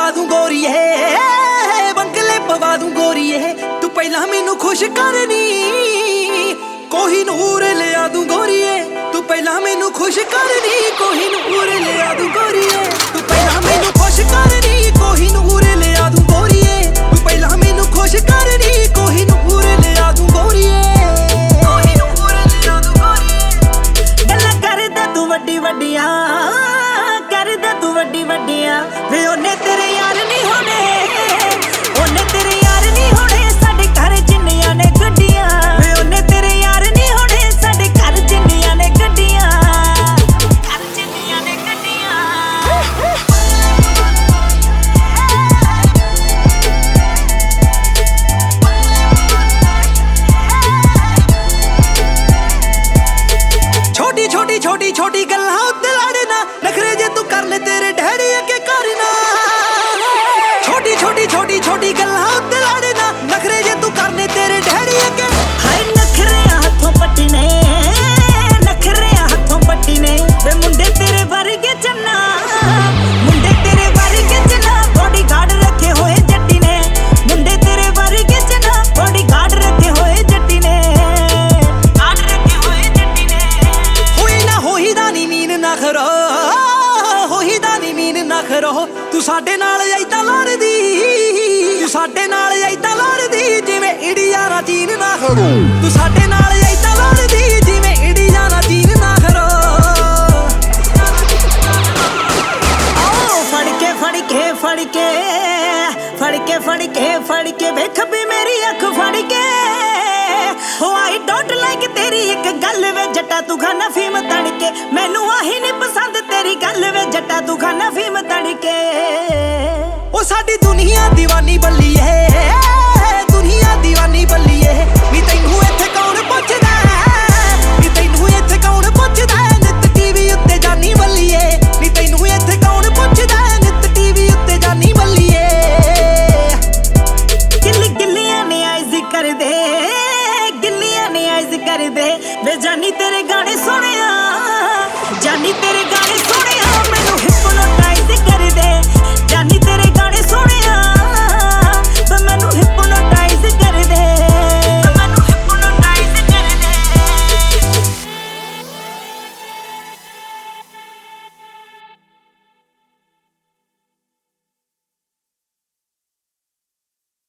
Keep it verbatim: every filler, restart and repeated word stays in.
ਪਵਾ ਦੂੰ ਗੋਰੀਏ, ਬੰਗਲੇ ਪਵਾ ਦੂੰ ਗੋਰੀਏ। ਤੂੰ ਪਹਿਲਾਂ ਮੈਨੂੰ ਖੁਸ਼ ਕਰਨੀ, ਕੋਹੀਨੂਰ ਲਿਆ ਦੂੰ ਗੋਰੀਏ। ਤੂੰ ਪਹਿਲਾਂ ਮੈਨੂੰ ਖੁਸ਼ ਕਰਨੀ, ਕੋਹੀਨੂਰ ਲਿਆ ਦੂੰ ਗੋਰੀਏ। ਤੂੰ ਪਹਿਲਾਂ ਮੈਨੂੰ ਖੁਸ਼ ਕਰਨੀ, ਕੋਹੀਨੂਰ ਲਿਆ ਦੂੰ ਗੋਰੀਏ। ਤੂੰ ਪਹਿਲਾਂ ਮੈਨੂੰ ਖੁਸ਼ ਕਰਨੀ, ਕੋਹੀਨੂਰ ਲਿਆ ਦੂੰ ਗੋਰੀਏ। ਕੋਹੀਨੂਰ ਲਿਆ ਦੂੰ ਗੋਰੀਏ। ਗੱਲਾਂ ਕਰਦਾ ਤੂੰ ਵੱਡੀ ਵੱਡੀਆਂ, ਕਰਦਾ ਤੂੰ ਵੱਡੀ ਵੱਡੀਆਂ ਵੇ ਉਹਨੇ ਤੇਰੇ ਯਾਰ ਨਹੀਂ ਹੋਣੇ, ਉਹਨੇ ਤੇਰੇ ਯਾਰ ਨਹੀਂ ਹੋਣੇ ਸਾਡੇ ਘਰ ਜਿੰਨੀਆਂ ਨੇ ਗੱਡੀਆਂ ਵੇ ਉਹਨੇ ਤੇਰੇ ਯਾਰ ਨਹੀਂ ਹੋਣੇ ਸਾਡੇ ਘਰ ਜਿੰਨੀਆਂ ਨੇ ਗੱਡੀਆਂ, ਘਰ ਜਿੰਨੀਆਂ ਨੇ ਗੱਡੀਆਂ। ਛੋਟੀ ਛੋਟੀ ਛੋਟੀ ਛੋਟੀ ਗੱਲਾਂ ਉੱਤੇ ਲੜਨਾ, ਨਖਰੇ ਜੇ ਤੂੰ ਕਰ ਲੈ ਤੇਰੇ ਡੈਡੀ ਅੱਗੇ ਕਰਨਾ। ਛੋਟੀ ਛੋਟੀ ਛੋਟੀ ਛੋਟੀ ਗੱਲਾਂ ਉੱਤੇ ਲੜਨਾ, ਨਖਰੇ ਜੇ ਤੂੰ ਕਰ ਲੈ ਤੇਰੇ ਡੈਡੀ ਅੱਗੇ। ਹਾਏ ਨਖਰਿਆਂ ਹੱਥੋਂ ਪੱਟੀ ਨੇ, ਨਖਰਿਆਂ ਹੱਥੋਂ ਪੱਟੀ ਨੇ ਵੇ ਮੁੰਡੇ ਤੇਰੇ ਵਰਗੇ ਚੰਨਾ, ਮੁੰਡੇ ਤੇਰੇ ਵਰਗੇ ਚੰਨਾ ਬੋਡੀ ਗਾਰਡ ਰੱਖੇ ਹੋਏ ਜੱਟੀ ਨੇ, ਮੁੰਡੇ ਤੇਰੇ ਵਰਗੇ ਚੰਨਾ ਬੋਡੀ ਗਾਰਡ ਰੱਖੇ ਹੋਏ ਜੱਟੀ ਨੇ, ਗਾਰਡ ਰੱਖੇ ਹੋਏ ਜੱਟੀ ਨੇ। ਹੋਈ ਨਾ ਹੋਈ ਦਾ ਨੀ ਮੀਨ ਨਾ ਖਰੋ, ਹੋਈ ਦਾ ਨੀ ਮੀਨ ਨਾ ਖਰੋ। ਤੂੰ ਸਾਡੇ ਨਾਲ ਐਦਾਂ ਲੜਦੀ, ਤੂੰ ਸਾਡੇ ਨਾਲ ਐਦਾਂ ਲੜਦੀ ਜਿਵੇਂ ਇੰਡੀਆ ਨਾ ਚੀਨ ਨਾ ਖੜੋ। ਤੂੰ ਸਾਡੇ ਨਾਲ ਐਦਾਂ ਲੜਦੀ ਜਿਵੇਂ ਇੰਡੀਆ ਨਾ ਚੀਨ ਨਾ ਖੜੋ। ਆਓ ਫੜ ਕੇ ਫੜ ਕੇ ਫੜ ਕੇ ਫੜ ਕੇ ਫੜ ਕੇ ਫੜ ਕੇ ਵੇਖ ਵੀ ਮੇਰੀ ਅੱਖ ਫੜ ਕੇ। ਹੋ ਆਈ ਡੋਂਟ ਲਾਈਕ ਤੇਰੀ ਇੱਕ ਗੱਲ ਵੇ ਜੱਟਾ ਤੂੰ ਖਾਨਾ ਫੀਮ ਤੜਕੇ, ਮੈਨੂੰ ਆਹੀ ਨਹੀਂ ਪਸੰਦ ਤੇਰੀ ਗੱਲ ਵੇ ਜੱਟਾ ਤੂੰ ਖਾਨਾ ਫੀਮ ਤੜਕੇ। ਉਹ ਸਾਡੀ ਦੁਨੀਆ دیਵਾਨੀ ਬੱਲੀ ਏ, ਦੁਨੀਆ دیਵਾਨੀ ਬੱਲੀ ਏ। ਨੀ ਤੈਨੂੰ ਇੱਥੇ ਕੌਣ ਪੁੱਛਦਾ, ਨੀ ਤੈਨੂੰ ਇੱਥੇ ਕੌਣ ਪੁੱਛਦਾ ਨਿੱਤ ਟੀਵੀ ਉੱਤੇ ਜਾਨੀ ਬੱਲੀਏ। ਨੀ ਤੈਨੂੰ ਇੱਥੇ ਕੌਣ ਪੁੱਛਦਾ ਨਿੱਤ ਟੀਵੀ ਉੱਤੇ ਜਾਨੀ ਬੱਲੀਏ। ਗਿੱਲੀ ਗਿੱਲੀਆਂ ਨੇ ਆਇਜ਼ ਕਰਦੇ, ਗਿੱਲੀਆਂ ਨੇ ਆਇਜ਼ ਕਰਦੇ ਵੇ ਜਾਨੀ ਤੇਰੇ ਗਾਣੇ ਸੁਣਿਆ